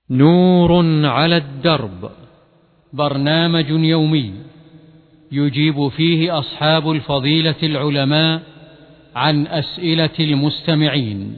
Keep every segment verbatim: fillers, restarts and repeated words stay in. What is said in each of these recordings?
نور على الدرب، برنامج يومي يجيب فيه أصحاب الفضيلة العلماء عن أسئلة المستمعين.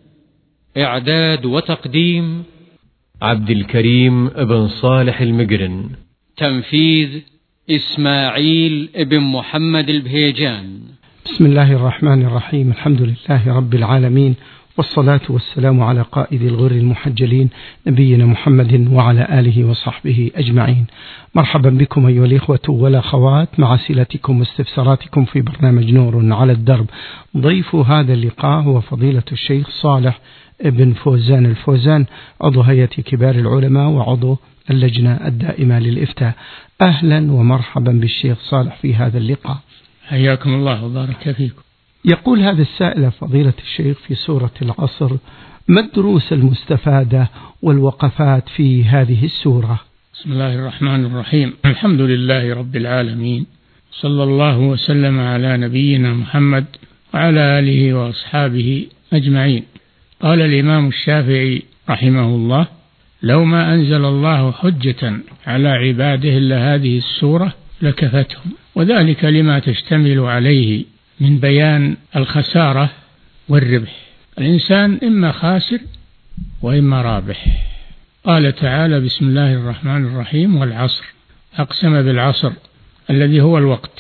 إعداد وتقديم عبد الكريم بن صالح المقرن. تنفيذ إسماعيل بن محمد البهيجان. بسم الله الرحمن الرحيم. الحمد لله رب العالمين، والصلاة والسلام على قائد الغر المحجلين نبينا محمد وعلى آله وصحبه أجمعين. مرحبا بكم أيها الإخوة والأخوات مع أسئلتكم واستفساراتكم في برنامج نور على الدرب. ضيف هذا اللقاء هو فضيلة الشيخ صالح بن فوزان الفوزان، عضو هيئة كبار العلماء وعضو اللجنة الدائمة للإفتاء. أهلا ومرحبا بالشيخ صالح في هذا اللقاء. حياكم الله وبارك فيكم. يقول هذا السائل فضيلة الشيخ في سورة العصر: ما الدروس المستفادة والوقفات في هذه السورة؟ بسم الله الرحمن الرحيم. الحمد لله رب العالمين، صلى الله وسلم على نبينا محمد وعلى آله وأصحابه أجمعين. قال الإمام الشافعي رحمه الله: لو ما أنزل الله حجة على عباده إلا هذه السورة لكفتهم، وذلك لما تشتمل عليه من بيان الخسارة والربح. الإنسان إما خاسر وإما رابح. قال تعالى: بسم الله الرحمن الرحيم: والعصر. أقسم بالعصر الذي هو الوقت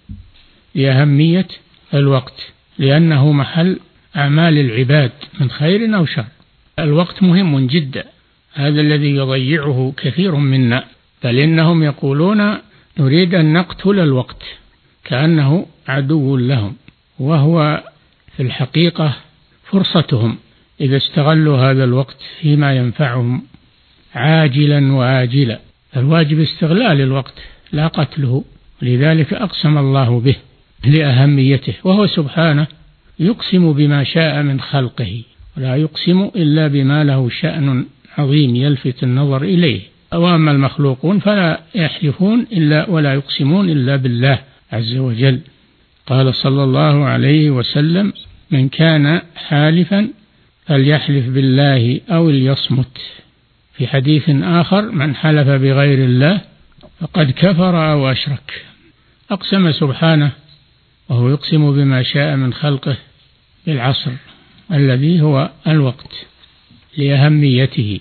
لأهمية الوقت، لأنه محل أعمال العباد من خير أو شر. الوقت مهم جدا، هذا الذي يضيعه كثير منا، بل إنهم يقولون نريد أن نقتل الوقت كأنه عدو لهم، وهو في الحقيقة فرصتهم إذا استغلوا هذا الوقت فيما ينفعهم عاجلا وآجلا. الواجب استغلال الوقت لا قتله، لذلك أقسم الله به لأهميته، وهو سبحانه يقسم بما شاء من خلقه، ولا يقسم إلا بما له شأن عظيم يلفت النظر إليه. وأما المخلوقون فلا يحلفون إلا ولا يقسمون إلا بالله عز وجل. قال صلى الله عليه وسلم: من كان حالفا فليحلف بالله أو ليصمت. في حديث آخر: من حلف بغير الله فقد كفر أو أشرك. أقسم سبحانه وهو يقسم بما شاء من خلقه بالعصر الذي هو الوقت لأهميته.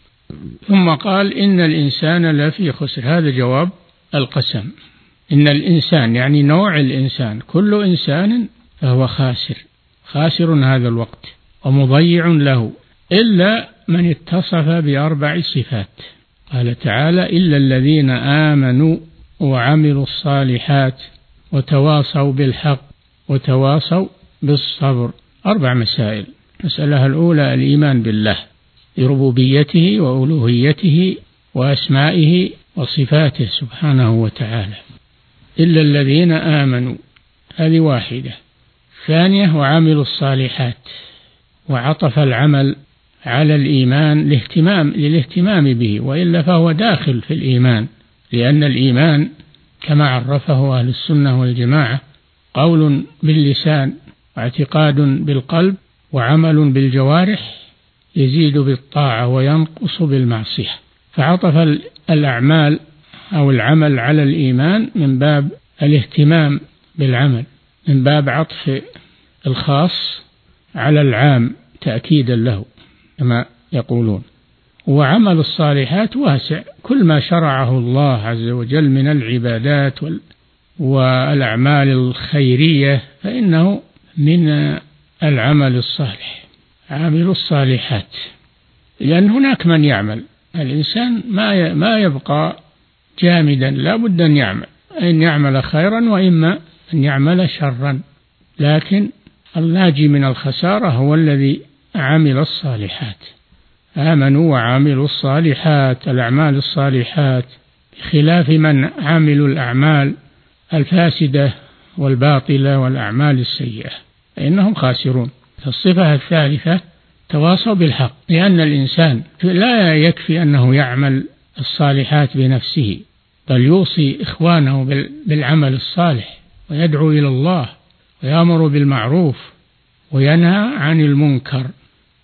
ثم قال: إن الإنسان لفي خسر. هذا جواب القسم. إن الإنسان يعني نوع الإنسان، كل إنسان فهو خاسر، خاسر هذا الوقت ومضيع له، إلا من اتصف بأربع صفات. قال تعالى: إلا الذين آمنوا وعملوا الصالحات وتواصوا بالحق وتواصوا بالصبر. أربع مسائل. مسألة الأولى الإيمان بالله بربوبيته وألوهيته وأسمائه وصفاته سبحانه وتعالى. إلا الذين آمنوا، هذه واحدة. ثانية: وعملوا الصالحات، وعطف العمل على الإيمان لاهتمام للاهتمام به، وإلا فهو داخل في الإيمان، لأن الإيمان كما عرفه أهل السنة والجماعة قول باللسان واعتقاد بالقلب وعمل بالجوارح، يزيد بالطاعة وينقص بالمعصية. فعطف الأعمال أو العمل على الإيمان من باب الاهتمام بالعمل، من باب عطف الخاص على العام تأكيدا له كما يقولون. وعمل الصالحات واسع، كل ما شرعه الله عز وجل من العبادات والأعمال الخيرية فإنه من العمل الصالح. عامل الصالحات، لأن هناك من يعمل. الإنسان ما ما يبقى جامدا، لا بد أن يعمل، أن يعمل خيرا وإما أن يعمل شرا، لكن الناجي من الخسارة هو الذي عمل الصالحات. آمنوا وعملوا الصالحات، الأعمال الصالحات، بخلاف من عملوا الأعمال الفاسدة والباطلة والأعمال السيئة، فإنهم خاسرون. الصفة الثالثة: تواصوا بالحق، لأن الإنسان لا يكفي أنه يعمل الصالحات بنفسه، بل يوصي إخوانه بالعمل الصالح، ويدعو إلى الله، ويأمر بالمعروف، وينهى عن المنكر.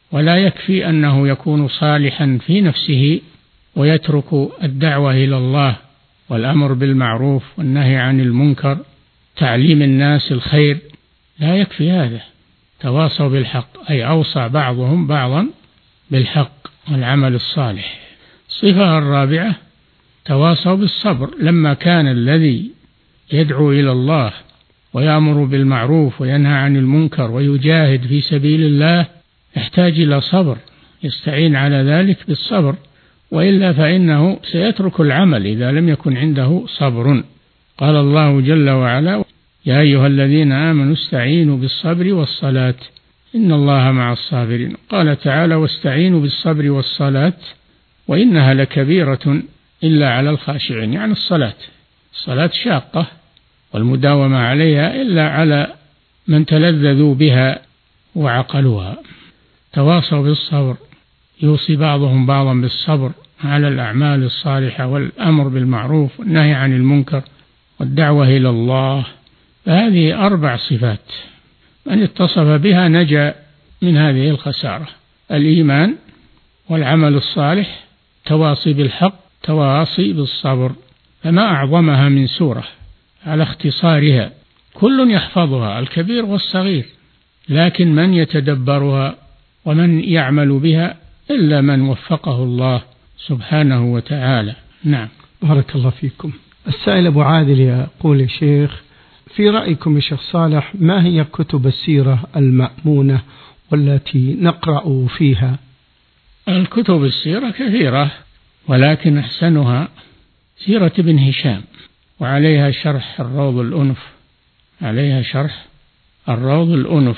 ولا يكفي أنه يكون صالحا في نفسه ويترك الدعوة إلى الله والأمر بالمعروف والنهي عن المنكر، تعليم الناس الخير، لا يكفي هذا. تواصوا بالحق، أي أوصى بعضهم بعضا بالحق والعمل الصالح. الصفة الرابعة تواصوا بالصبر، لما كان الذي يدعو إلى الله ويأمر بالمعروف وينهى عن المنكر ويجاهد في سبيل الله يحتاج إلى صبر، يستعين على ذلك بالصبر، وإلا فإنه سيترك العمل إذا لم يكن عنده صبر. قال الله جل وعلا: يا أيها الذين آمنوا استعينوا بالصبر والصلاة إن الله مع الصابرين. قال تعالى: واستعينوا بالصبر والصلاة وإنها لكبيرة إلا على الخاشعين، يعني الصلاة الصلاة شاقة والمداومة عليها إلا على من تلذذوا بها وعقلوها. تواصوا بالصبر، يوصي بعضهم بعضا بالصبر على الأعمال الصالحة والأمر بالمعروف والنهي عن المنكر والدعوة إلى الله. فهذه أربع صفات من اتصف بها نجا من هذه الخسارة: الإيمان والعمل الصالح، تواصي بالحق، تواصي بالصبر. فما أعظمها من سورة على اختصارها، كل يحفظها الكبير والصغير، لكن من يتدبرها ومن يعمل بها إلا من وفقه الله سبحانه وتعالى. نعم. بارك الله فيكم. السائل أبو عادل يقول: يا شيخ، في رأيكم يا شيخ صالح، ما هي كتب السيرة المأمونة والتي نقرأ فيها؟ الكتب السيرة كثيرة، ولكن أحسنها سيرة ابن هشام، وعليها شرح الروض الأنف، عليها شرح الروض الأنف.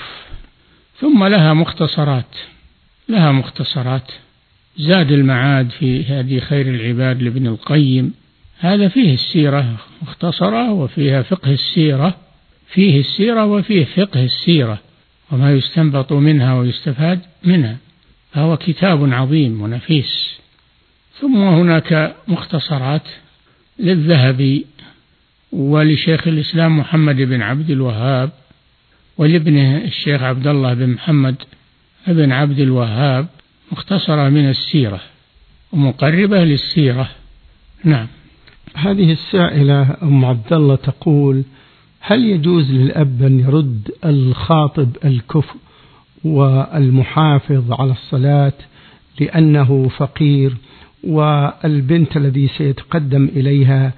ثم لها مختصرات، لها مختصرات زاد المعاد في هدي خير العباد لابن القيم، هذا فيه السيرة مختصرة وفيها فقه السيرة، فيه السيرة وفيه فقه السيرة وما يستنبط منها ويستفاد منها، فهو كتاب عظيم ونفيس. ثم هناك مختصرات للذهبي ولشيخ الإسلام محمد بن عبد الوهاب ولابنه الشيخ عبد الله بن محمد بن عبد الوهاب، مختصرة من السيرة ومقربة للسيرة. نعم. هذه السائلة أم عبد الله تقول: هل يجوز للأب أن يرد الخاطب الكفء والمحافظ على الصلاة لأنه فقير، والبنت الذي سيتقدم إليها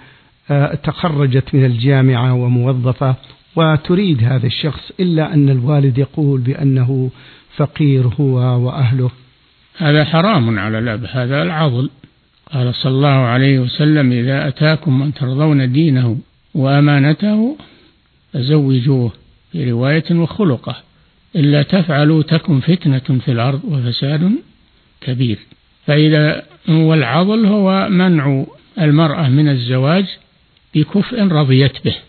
تخرجت من الجامعة وموظفة وتريد هذا الشخص، إلا أن الوالد يقول بأنه فقير هو وأهله؟ هذا حرام على الأب، هذا العضل. قال صلى الله عليه وسلم: إذا أتاكم من ترضون دينه وأمانته فزوجوه، في رواية وخلقه، إلا تفعلوا تكن فتنة في الأرض وفساد كبير. فإذا هو العضل هو منع المرأة من الزواج بكفء رضيت به،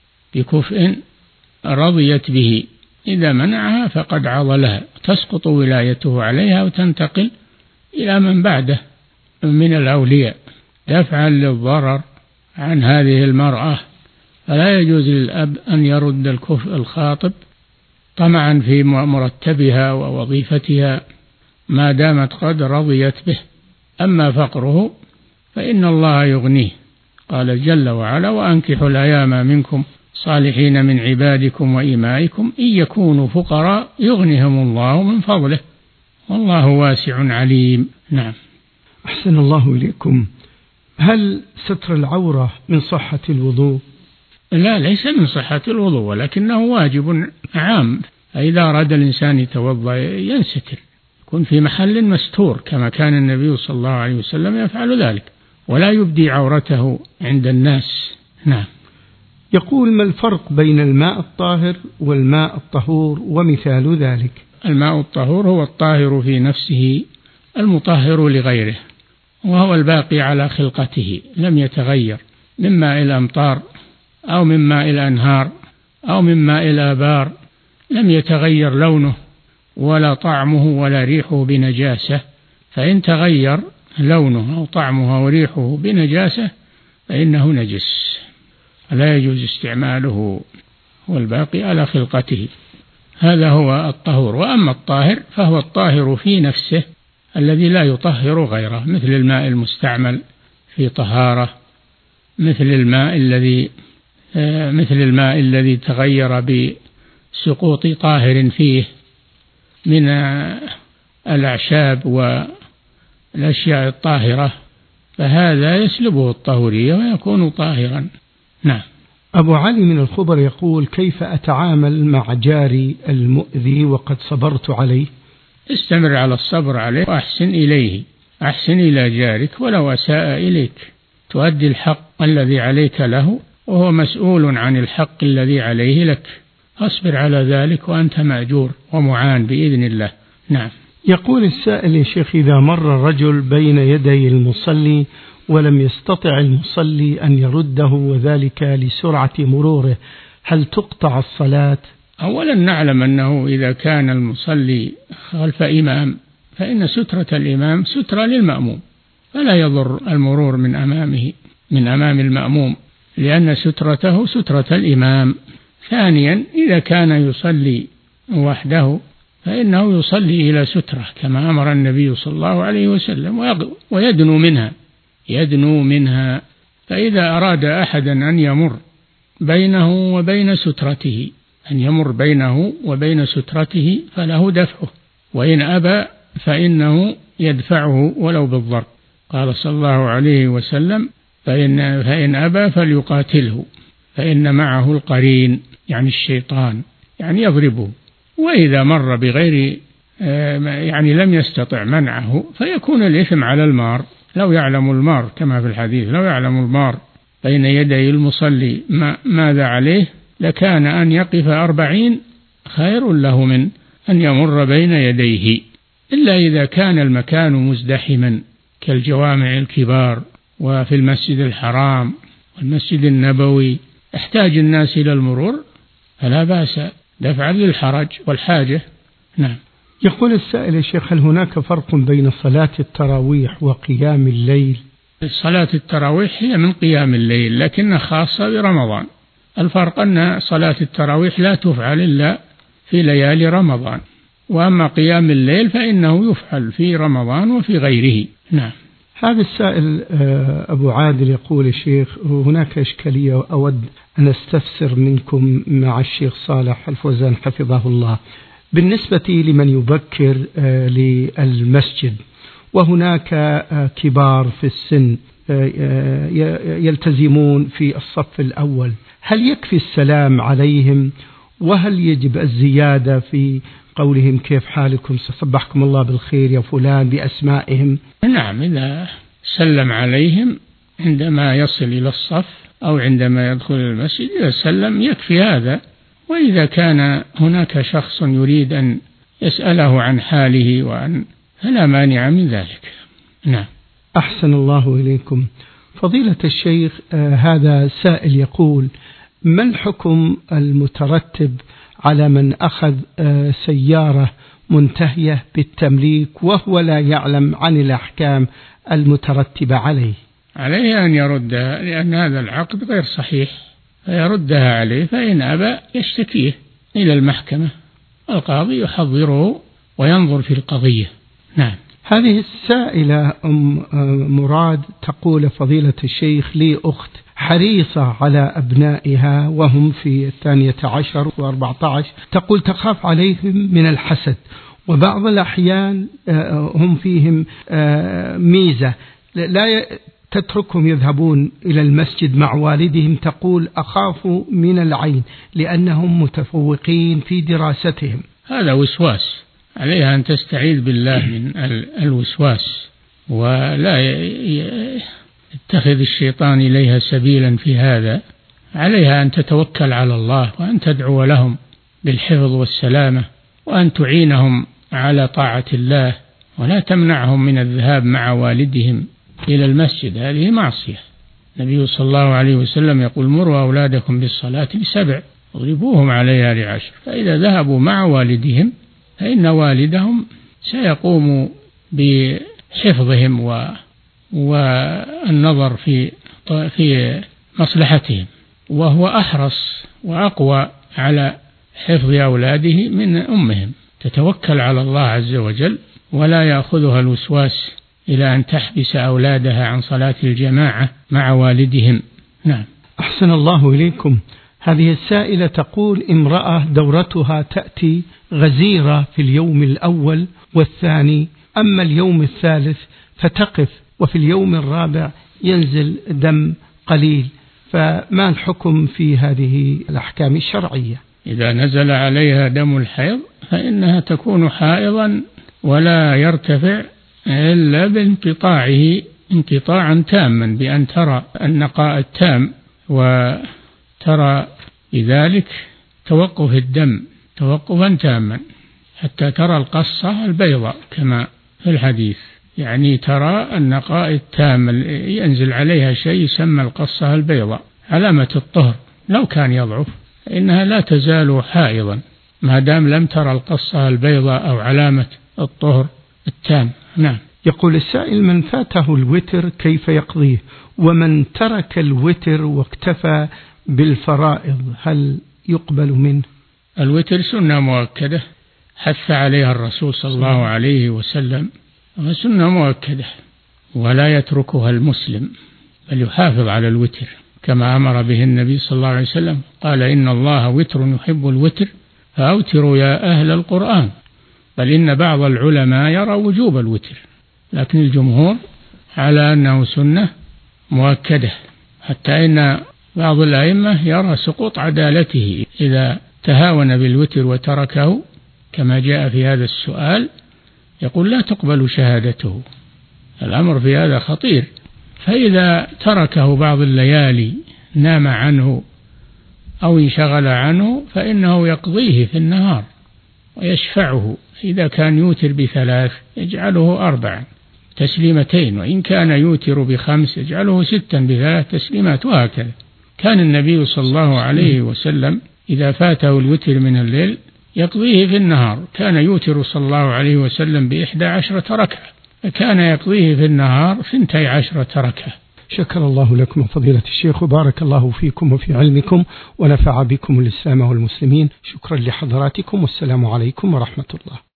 بكفء رضيت به، إذا منعها فقد عضلها، تسقط ولايته عليها وتنتقل إلى من بعده من الأولياء دفعا للضرر عن هذه المرأة. فلا يجوز للأب أن يرد الكفء الخاطب طمعا في مرتبها ووظيفتها ما دامت قد رضيت به. أما فقره فإن الله يغنيه، قال جل وعلا: وأنكحوا الأيام منكم صالحين من عبادكم وإمائكم إن يكونوا فقراء يغنهم الله من فضله والله واسع عليم. نعم. أحسن الله إليكم. هل ستر العورة من صحة الوضوء؟ لا، ليس من صحة الوضوء، ولكنه واجب عام. فإذا أراد الإنسان يتوضأ ينستر، يكون في محل مستور كما كان النبي صلى الله عليه وسلم يفعل ذلك، ولا يبدي عورته عند الناس. نعم. يقول: ما الفرق بين الماء الطاهر والماء الطهور ومثال ذلك؟ الماء الطهور هو الطاهر في نفسه المطهر لغيره، وهو الباقي على خلقته لم يتغير، من ماء الأمطار أو من ماء الأنهار أو من ماء الآبار، لم يتغير لونه ولا طعمه ولا ريحه بنجاسة. فإن تغير لونه أو طعمه وريحه بنجاسة فإنه نجس، لا يجوز استعماله، هو الباقي على خلقته. هذا هو الطهور. وأما الطاهر فهو الطاهر في نفسه الذي لا يطهر غيره، مثل الماء المستعمل في طهارة، مثل الماء الذي مثل الماء الذي تغير بسقوط طاهر فيه من الأعشاب والأشياء الطاهرة، فهذا يسلبه الطهورية ويكون طاهرا. نعم. أبو علي من الخبر يقول: كيف أتعامل مع جاري المؤذي وقد صبرت عليه؟ استمر على الصبر عليه وأحسن إليه، أحسن إلى جارك ولو أساء إليك، تؤدي الحق الذي عليك له وهو مسؤول عن الحق الذي عليه لك، أصبر على ذلك وأنت مأجور ومعان بإذن الله. نعم. يقول السائل: يا شيخ، إذا مر الرجل بين يدي المصلي ولم يستطع المصلي أن يرده وذلك لسرعة مروره، هل تقطع الصلاة؟ أولا نعلم أنه إذا كان المصلي خلف إمام فإن سترة الإمام سترة للمأموم، فلا يضر المرور من أمامه من أمام المأموم، لأن سترته سترة الإمام. ثانيا إذا كان يصلي وحده فإنه يصلي إلى سترة كما أمر النبي صلى الله عليه وسلم، ويدنو منها يدنو منها فإذا أراد أحدا أن يمر بينه وبين سترته أن يمر بينه وبين سترته فله دفعه، وإن أبى فإنه يدفعه ولو بالضرب. قال صلى الله عليه وسلم: فإن, فإن أبى فليقاتله فإن معه القرين، يعني الشيطان، يعني يضربه. وإذا مر بغير يعني لم يستطع منعه فيكون الإثم على المار. لو يعلم المار كما في الحديث، لو يعلم المار بين يدي المصلي ما ماذا عليه لكان أن يقف أربعين خير له من أن يمر بين يديه، إلا إذا كان المكان مزدحما كالجوامع الكبار وفي المسجد الحرام والمسجد النبوي احتاج الناس إلى المرور فلا بأس دفعا للحرج والحاجة. نعم. يقول السائل: يا شيخ، هل هناك فرق بين صلاة التراويح وقيام الليل؟ صلاة التراويح هي من قيام الليل لكنها خاصة برمضان. الفرق أن صلاة التراويح لا تفعل إلا في ليالي رمضان، وأما قيام الليل فإنه يفعل في رمضان وفي غيره. نعم. هذا السائل أبو عادل يقول: الشيخ، هناك إشكالية أود أن أستفسر منكم مع الشيخ صالح الفوزان حفظه الله، بالنسبة لمن يبكر للمسجد وهناك كبار في السن يلتزمون في الصف الأول، هل يكفي السلام عليهم وهل يجب الزيادة في قولهم كيف حالكم صبحكم الله بالخير يا فلان بأسمائهم؟ نعم، إذا سلم عليهم عندما يصل إلى الصف أو عندما يدخل المسجد إذا سلم يكفي هذا. وإذا كان هناك شخص يريد أن يسأله عن حاله وعن فلا مانع من ذلك. نعم. أحسن الله إليكم. فضيلة الشيخ، آه هذا سائل يقول: ما الحكم المترتب على من أخذ آه سيارة منتهية بالتمليك وهو لا يعلم عن الأحكام المترتبة عليه؟ عليه أن يردها، لأن هذا العقد غير صحيح، فيردها عليه، فإن أبى يشتكيه إلى المحكمة، القاضي يحضره وينظر في القضية. نعم. هذه السائلة أم مراد تقول: فضيلة الشيخ، لي أخت حريصة على أبنائها وهم في الثانية عشر وأربعة عشر، تقول تخاف عليهم من الحسد، وبعض الأحيان هم فيهم ميزة لا تتركهم يذهبون إلى المسجد مع والدهم، تقول أخاف من العين لأنهم متفوقين في دراستهم. هذا وسواس، عليها أن تستعيذ بالله من الوسواس ولا يتخذ الشيطان إليها سبيلا في هذا. عليها أن تتوكل على الله وأن تدعو لهم بالحفظ والسلامة وأن تعينهم على طاعة الله، ولا تمنعهم من الذهاب مع والدهم إلى المسجد، هذه معصية. النبي صلى الله عليه وسلم يقول: مروا أولادكم بالصلاة بسبع واضربوهم عليها لعشر. فإذا ذهبوا مع والدهم فإن والدهم سيقوم بحفظهم و... والنظر في في مصلحتهم، وهو أحرص وأقوى على حفظ أولاده من أمهم، تتوكل على الله عز وجل ولا يأخذها الوسواس إلى أن تحبس أولادها عن صلاة الجماعة مع والدهم. نعم. أحسن الله إليكم. هذه السائلة تقول: امرأة دورتها تأتي غزيرة في اليوم الأول والثاني، أما اليوم الثالث فتقف، وفي اليوم الرابع ينزل دم قليل، فما الحكم في هذه الأحكام الشرعية؟ إذا نزل عليها دم الحيض فإنها تكون حائضا ولا يرتفع إلا بانقطاعه انقطاعا تاما، بأن ترى النقاء التام وترى بذلك توقف الدم توقفا تاما حتى ترى القصة البيضاء كما في الحديث، يعني ترى النقاء التام ينزل عليها شيء يسمى القصة البيضاء علامة الطهر. لو كان يضعف إنها لا تزال حائضا ما دام لم ترى القصة البيضاء أو علامة الطهر التام. نعم. يقول السائل: من فاته الوتر كيف يقضيه؟ ومن ترك الوتر واكتفى بالفرائض هل يقبل منه؟ الوتر سنة مؤكدة حث عليها الرسول صلى الله عليه وسلم، وسنة مؤكدة ولا يتركها المسلم بل يحافظ على الوتر كما أمر به النبي صلى الله عليه وسلم، قال: إن الله وتر يحب الوتر فأوتروا يا أهل القرآن. بل إن بعض العلماء يرى وجوب الوتر، لكن الجمهور على أنه سنة مؤكدة، حتى إن بعض الأئمة يرى سقوط عدالته إذا تهاون بالوتر وتركه كما جاء في هذا السؤال، يقول لا تقبل شهادته. الأمر في هذا خطير. فإذا تركه بعض الليالي نام عنه أو انشغل عنه فإنه يقضيه في النهار ويشفعه. إذا كان يوتر بثلاث يجعله أربعا تسليمتين، وإن كان يوتر بخمس يجعله ستا بثلاث تسليمات، وهكذا. كان النبي صلى الله عليه وسلم إذا فاته الوتر من الليل يقضيه في النهار، كان يوتر صلى الله عليه وسلم بإحدى عشرة ركعة، فكان يقضيه في النهار ثنتي عشرة ركعة. شكر الله لكم فضيلة الشيخ، وبارك الله فيكم وفي علمكم، ونفع بكم الإسلام والمسلمين. شكرا لحضراتكم، والسلام عليكم ورحمة الله.